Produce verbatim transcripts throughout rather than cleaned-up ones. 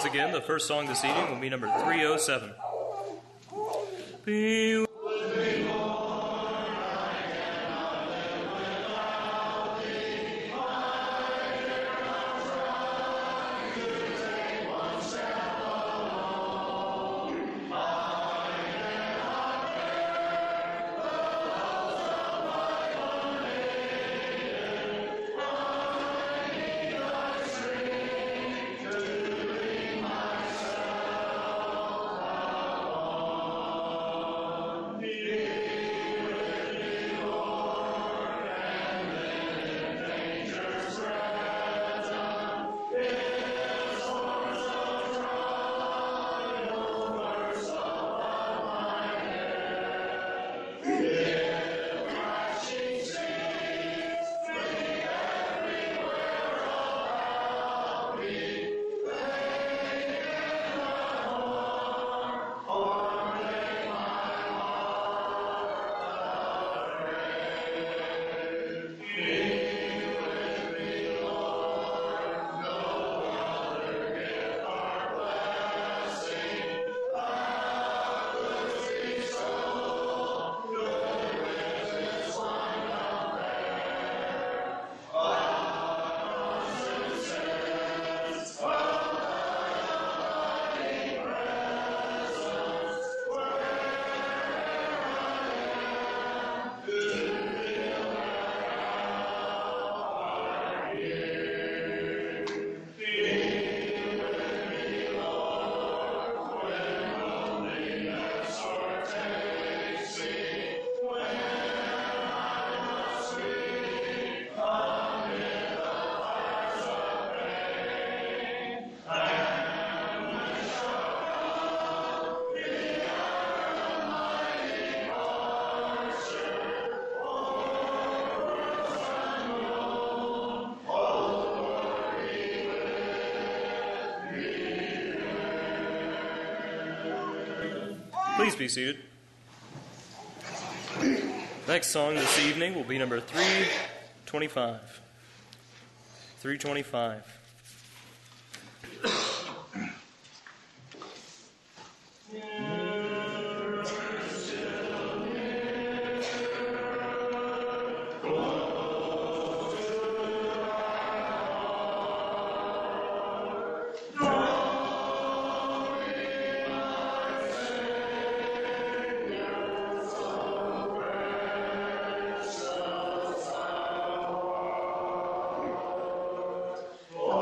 once again, the first song this evening will be number three oh seven. Be Please be seated. Next song this evening will be number three twenty-five. three twenty-five. Oh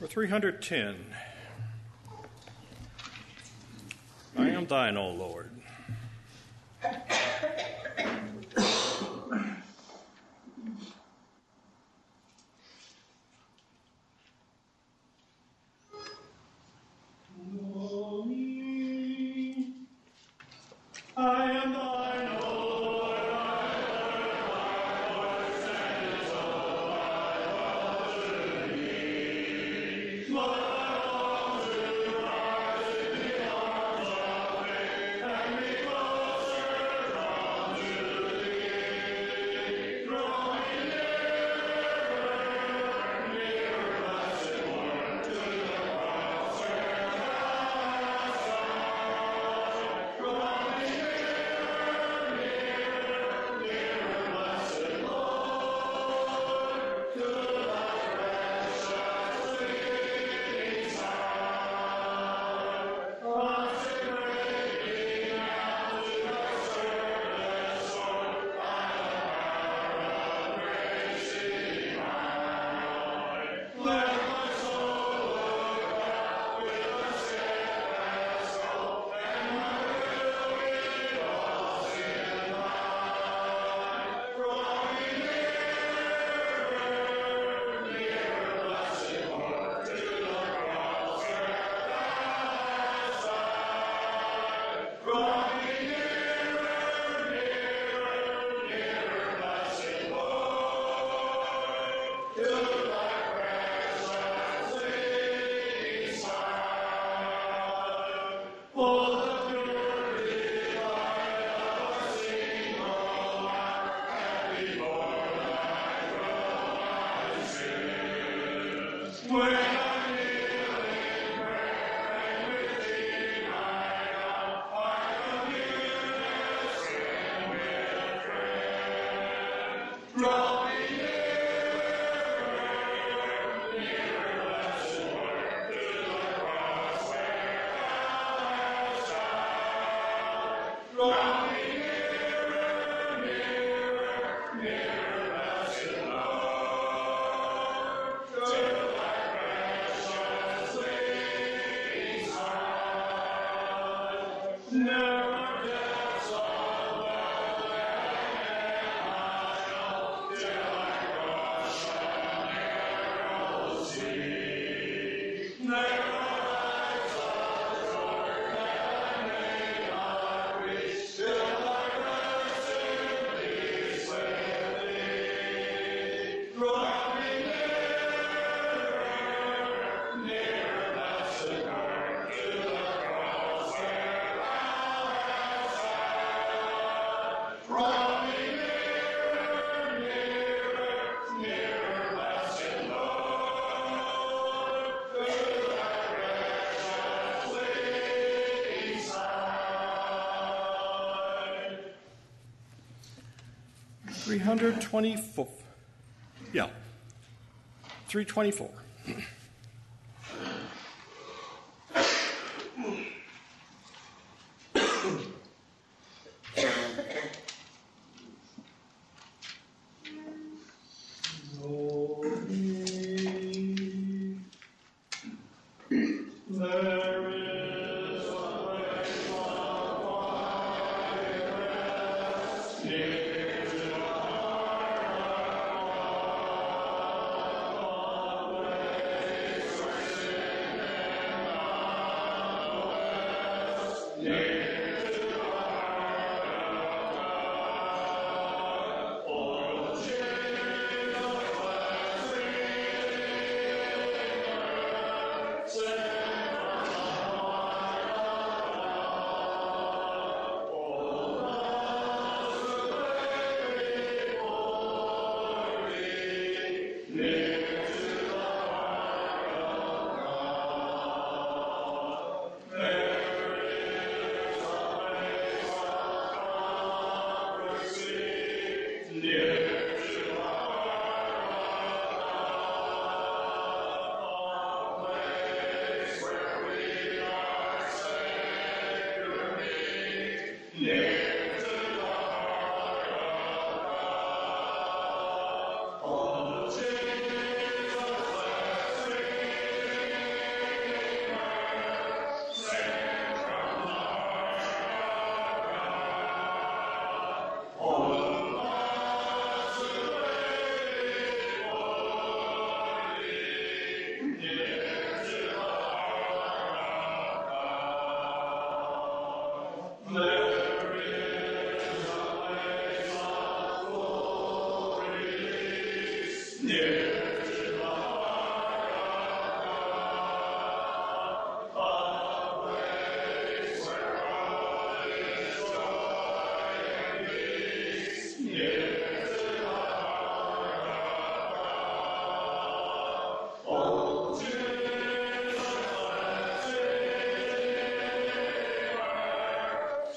three hundred ten. I am thine, O Lord. I am thine, O three hundred twenty-four. Yeah. three twenty-four.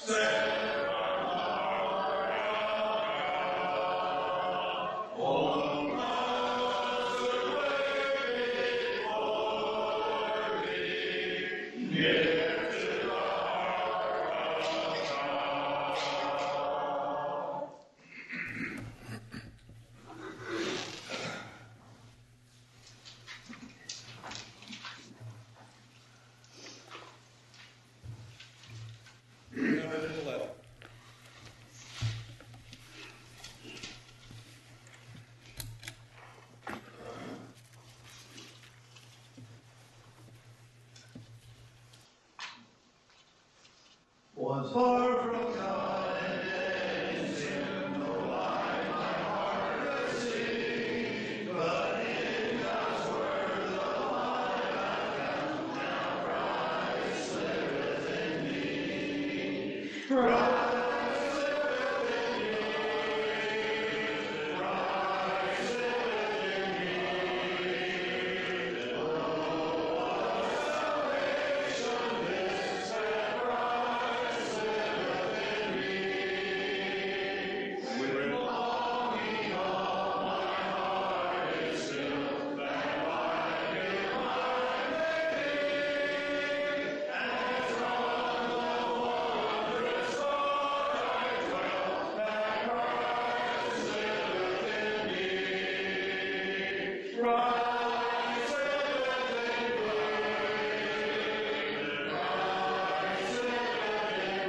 Was far from God and in sin, no light my heart could see, but in God's word the light I found, now Christ liveth in me. Christ liveth in me. Christ liveth in me. Oh, what salvation this that Christ liveth in me. With longing all my heart is filled, that like Him I may be, and from the wondrous thought I dwell, that Christ liveth in me. Christ liveth in me. Christ liveth in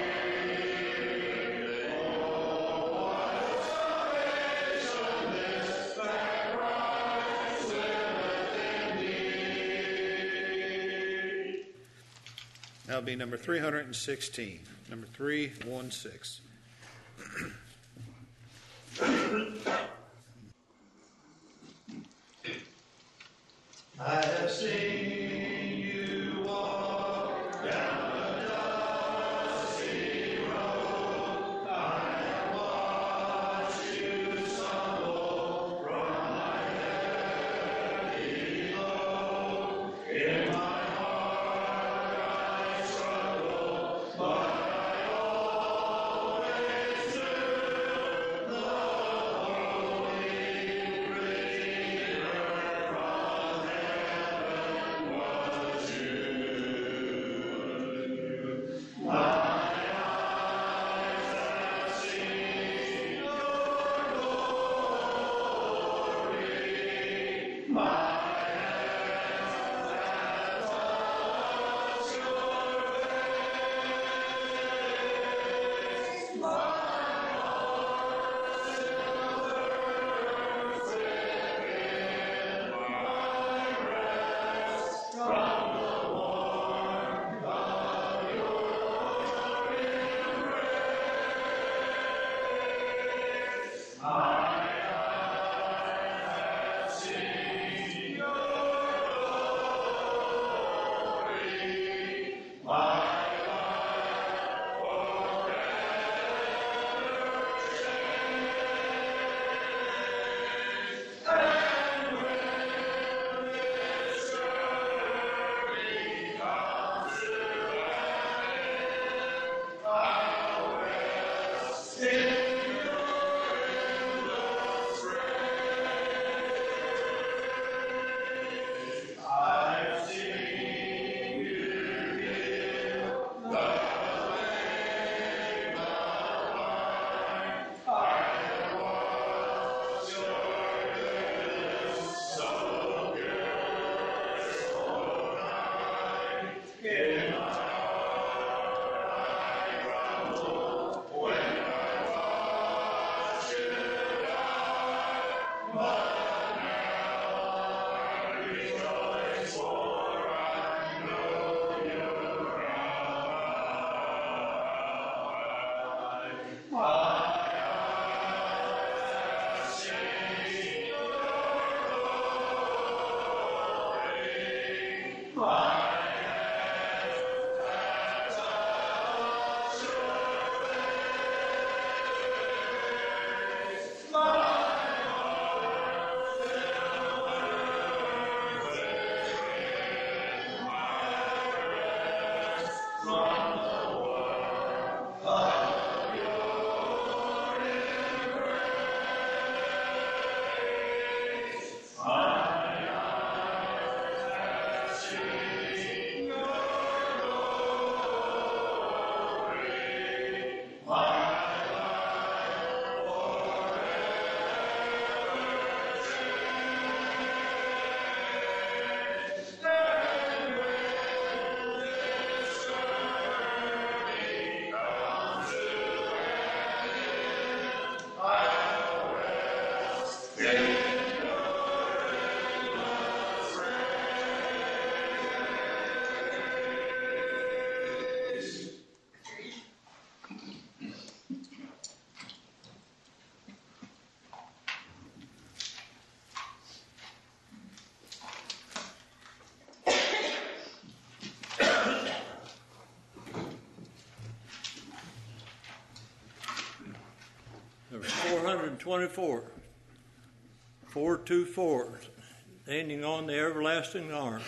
me. Oh, what salvation this, that Christ liveth in me. That'll be number three hundred sixteen. Number three one six. I have seen you walk down a dusty road. I have watched you stumble from my heavy load. In my heart I struggle, but I always knew the Holy Redeemer from heaven hundred twenty-four. four two four, ending on the everlasting arms.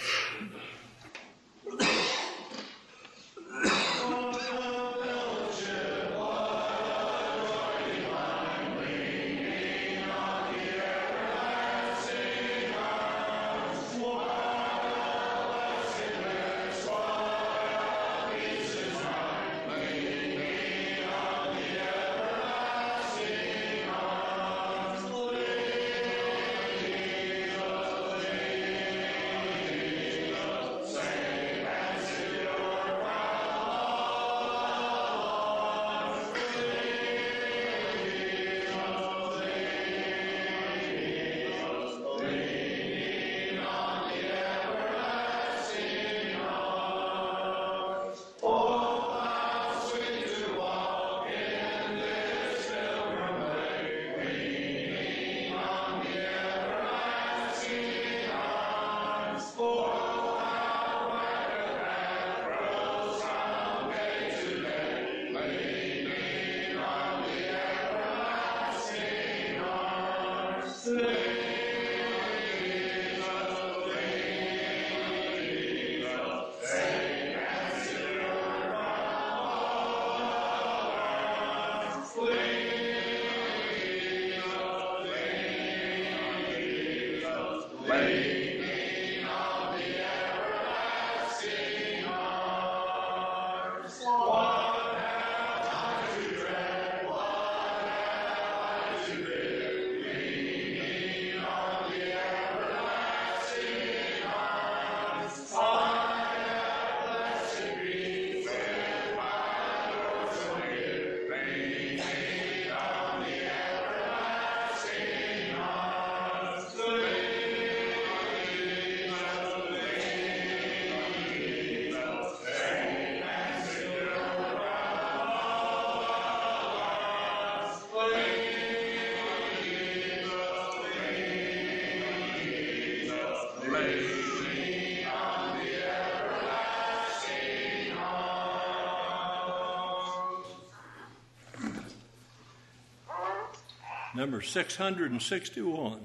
Number six hundred sixty-one.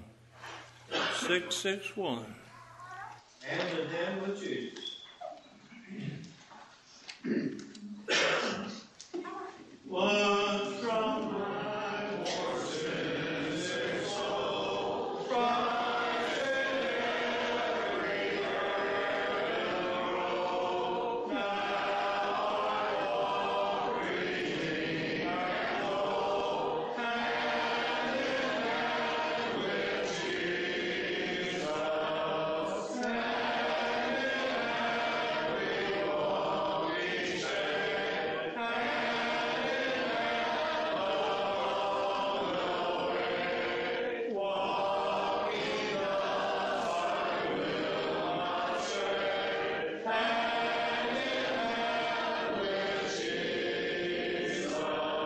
six six one. And the den with Jesus. One from my horses, their soul rise every road. Now I walk with I go hand in hand with Jesus. Hand in hand we walk each day. Hand in hand along the way. Walking thus I will not stray. Hand in hand with Jesus. In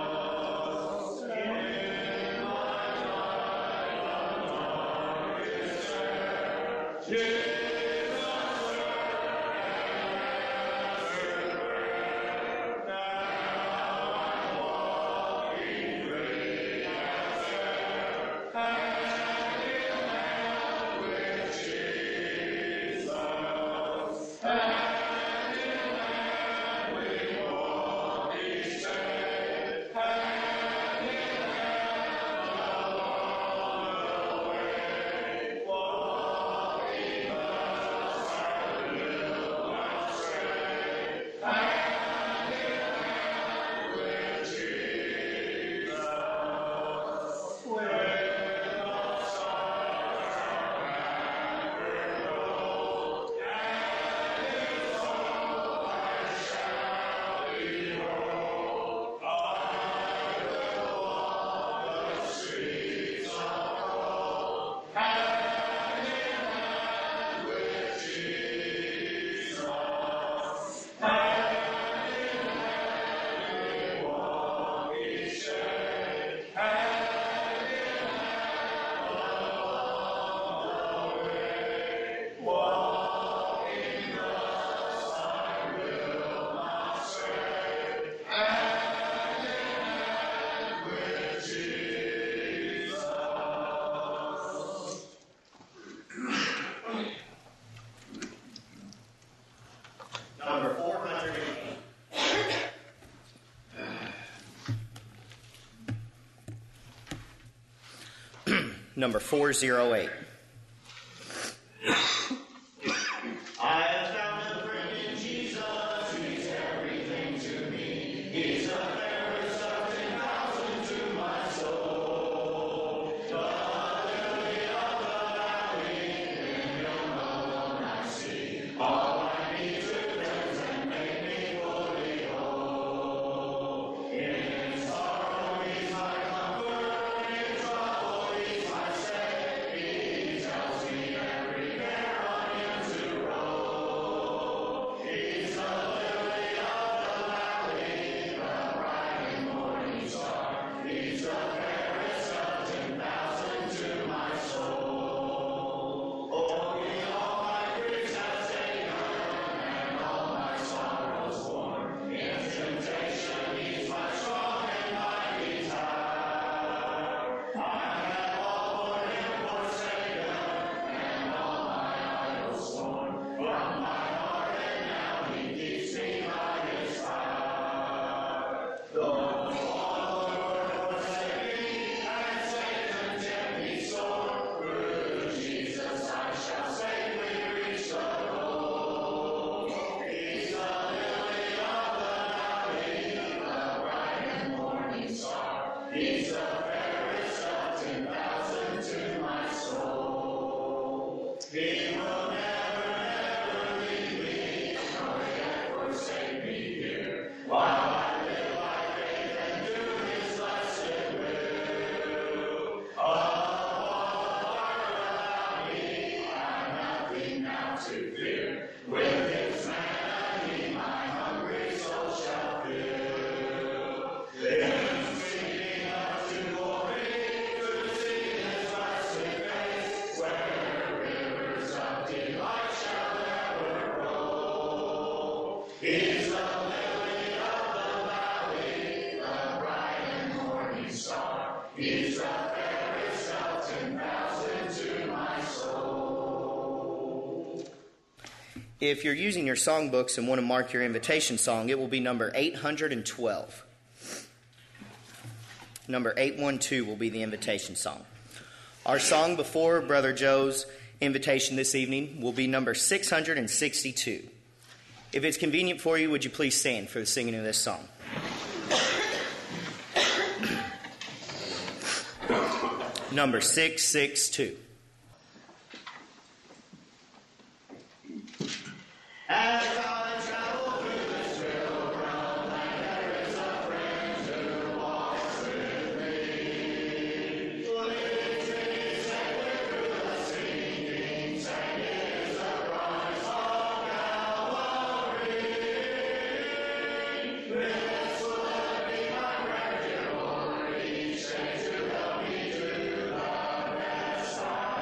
my life along His prayer. Jesus. Walking number four oh eight. I have found a friend in Jesus. He's everything to me. He's the fairest of ten thousand to my soul. The lily of the valley, in Him alone I see. All I need to cleanse and make me fully whole. In sorrow He's my comfort, in trouble He's my stay. He tells me every care on Him to roll. He's the lily of the valley, the bright and morning star. He's the fairest of ten thousand to my soul. Oh, He all my griefs has taken and all my sorrows borne. In temptation He's my strong and mighty tower. I have all for Him forsaken and all my idols torn from my heart, and now He keeps me by His power. Though the Lord forsake me and Satan tempt me sore, through Jesus I shall safely reach the goal. He's the lily of the valley, the bright and morning star. He's the fairest of ten thousand to my soul. He will never, never leave me, nor yet forsake me here, while I live by faith and do His blessed will. Of all the dark about me, I've nothing now to fear. With His manna He my hungry soul shall fill. Then singing up to glory, to see His blessed face, where rivers of delight shall ever roll. He's the lily of the valley, the bright and morning star. He's the fairest of ten thousand to my soul. If you're using your songbooks and want to mark your invitation song, it will be number eight hundred twelve. Number eight one two will be the invitation song. Our song before Brother Joe's invitation this evening will be number six hundred sixty-two. If it's convenient for you, would you please stand for the singing of this song? Number six six two. As I travel through this pilgrim land, there is a friend who walks with me. Leads me safely through the singing sand. It is the Christ of Calvary. This would be my refuge each day to help me to the best I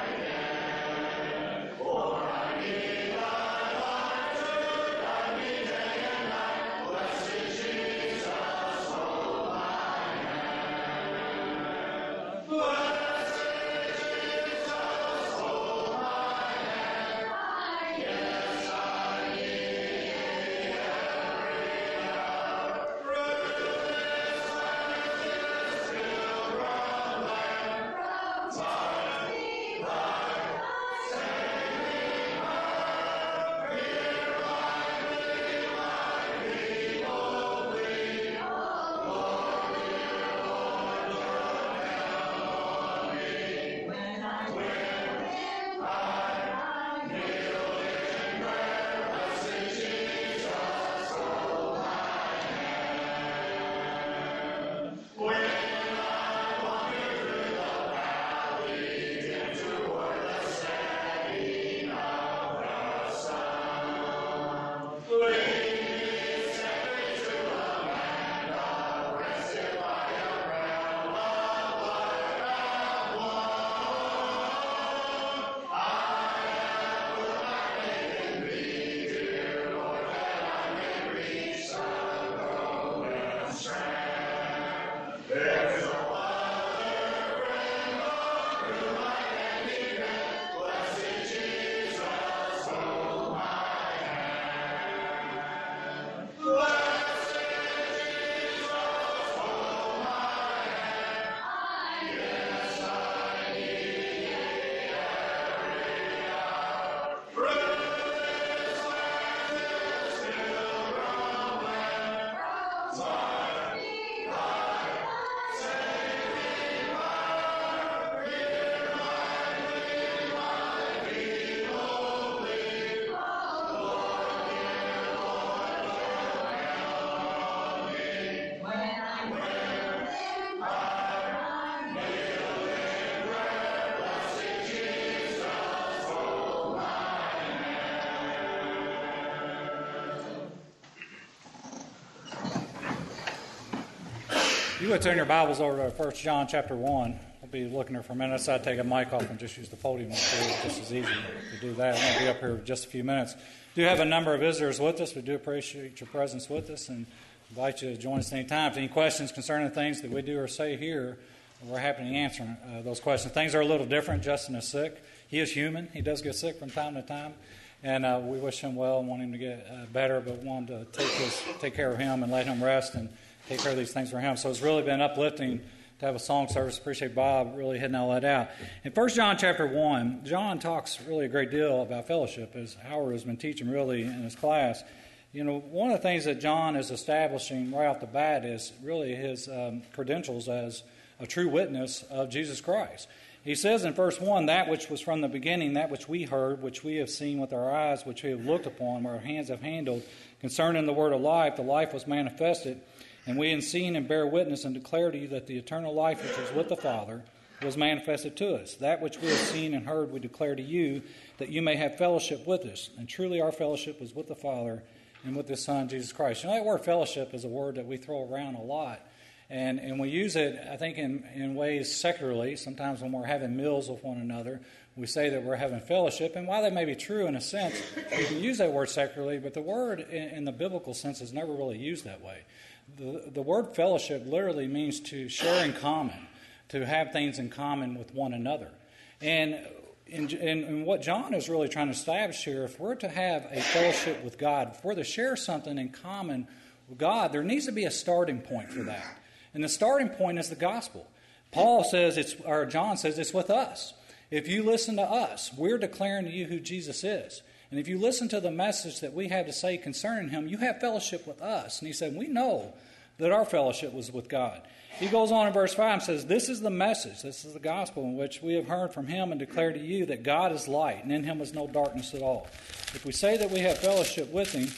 You would turn your Bibles over to First John chapter one. We'll be looking there for a minute. So I'd take a mic off and just use the podium up there. Just as easy to do that. We're going to be up here in just a few minutes. We do have a number of visitors with us. We do appreciate your presence with us and invite you to join us any time. If any questions concerning things that we do or say here, we're happy to answer uh, those questions. Things are a little different. Justin is sick. He is human. He does get sick from time to time. And uh, we wish him well and want him to get uh, better, but want to take his, take care of him and let him rest and take care of these things for him. So it's really been uplifting to have a song service. Appreciate Bob really hitting all that out. In First John chapter one, John talks really a great deal about fellowship, as Howard has been teaching really in his class. You know, one of the things that John is establishing right off the bat is really his um, credentials as a true witness of Jesus Christ. He says in verse one, that which was from the beginning, that which we heard, which we have seen with our eyes, which we have looked upon, where our hands have handled, concerning the word of life, the life was manifested, and we have seen and bear witness and declare to you that the eternal life which is with the Father was manifested to us. That which we have seen and heard we declare to you, that you may have fellowship with us. And truly our fellowship is with the Father and with His Son, Jesus Christ. You know, that word fellowship is a word that we throw around a lot. And and we use it, I think, in, in ways secularly. Sometimes when we're having meals with one another, we say that we're having fellowship. And while that may be true in a sense, we can use that word secularly, but the word in, in the biblical sense is never really used that way. The, the word fellowship literally means to share in common, to have things in common with one another. And in, in, in what John is really trying to establish here, if we're to have a fellowship with God, if we're to share something in common with God, there needs to be a starting point for that. And the starting point is the gospel. Paul says it's, or John says it's with us. If you listen to us, we're declaring to you who Jesus is. And if you listen to the message that we have to say concerning him, you have fellowship with us. And he said, we know that our fellowship was with God. He goes on in verse five and says, this is the message, this is the gospel in which we have heard from him and declare to you that God is light, and in him is no darkness at all. If we say that we have fellowship with him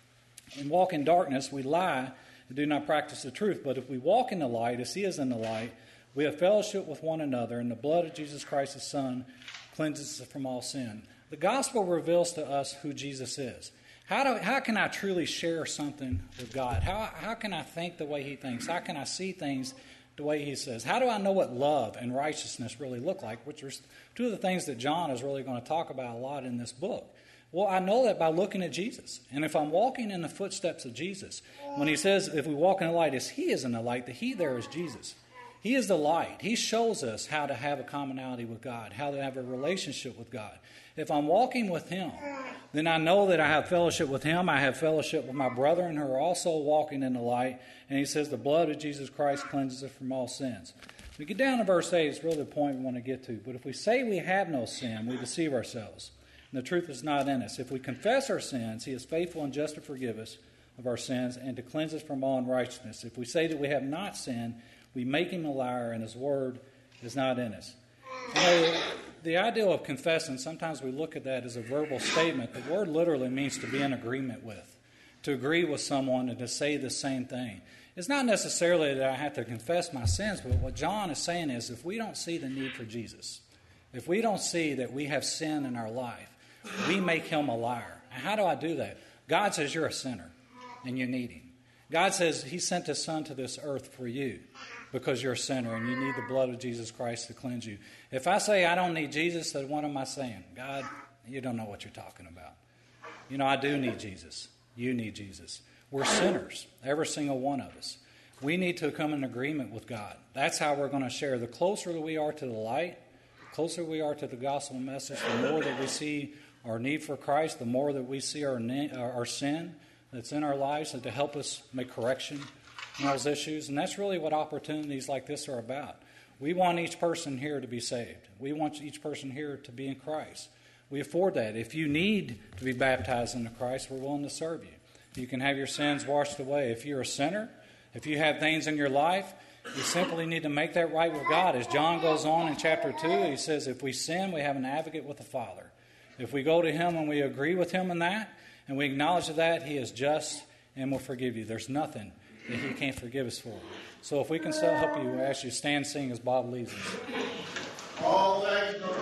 and walk in darkness, we lie and do not practice the truth. But if we walk in the light, as he is in the light, we have fellowship with one another, and the blood of Jesus Christ, his Son, cleanses us from all sin. The gospel reveals to us who Jesus is. How do how can I truly share something with God? How how can I think the way he thinks? How can I see things the way he says? How do I know what love and righteousness really look like? Which are two of the things that John is really going to talk about a lot in this book. Well, I know that by looking at Jesus. And if I'm walking in the footsteps of Jesus, when he says if we walk in the light as he is in the light, the he there is Jesus. He is the light. He shows us how to have a commonality with God, how to have a relationship with God. If I'm walking with him, then I know that I have fellowship with him. I have fellowship with my brethren who are also walking in the light. And he says the blood of Jesus Christ cleanses us from all sins. We get down to verse eight. It's really the point we want to get to. But if we say we have no sin, we deceive ourselves, and the truth is not in us. If we confess our sins, he is faithful and just to forgive us of our sins and to cleanse us from all unrighteousness. If we say that we have not sinned, we make him a liar, and his word is not in us. You know, the idea of confessing, sometimes we look at that as a verbal statement. The word literally means to be in agreement with, to agree with someone and to say the same thing. It's not necessarily that I have to confess my sins, but what John is saying is if we don't see the need for Jesus, if we don't see that we have sin in our life, we make him a liar. And how do I do that? God says you're a sinner and you need him. God says he sent his son to this earth for you because you're a sinner and you need the blood of Jesus Christ to cleanse you. If I say I don't need Jesus, then what am I saying? God, you don't know what you're talking about. You know, I do need Jesus. You need Jesus. We're sinners, every single one of us. We need to come in agreement with God. That's how we're going to share. The closer that we are to the light, the closer we are to the gospel message, the more that we see our need for Christ, the more that we see our our sin that's in our lives and to help us make correction in those issues. And that's really what opportunities like this are about. We want each person here to be saved. We want each person here to be in Christ. We afford that. If you need to be baptized into Christ, we're willing to serve you. You can have your sins washed away. If you're a sinner, if you have things in your life, you simply need to make that right with God. As John goes on in chapter two, he says, if we sin, we have an advocate with the Father. If we go to him and we agree with him in that, and we acknowledge that, he is just and will forgive you. There's nothing that he can't forgive us for. So if we can still help you, we ask you to stand and sing as Bob leads us. All thanks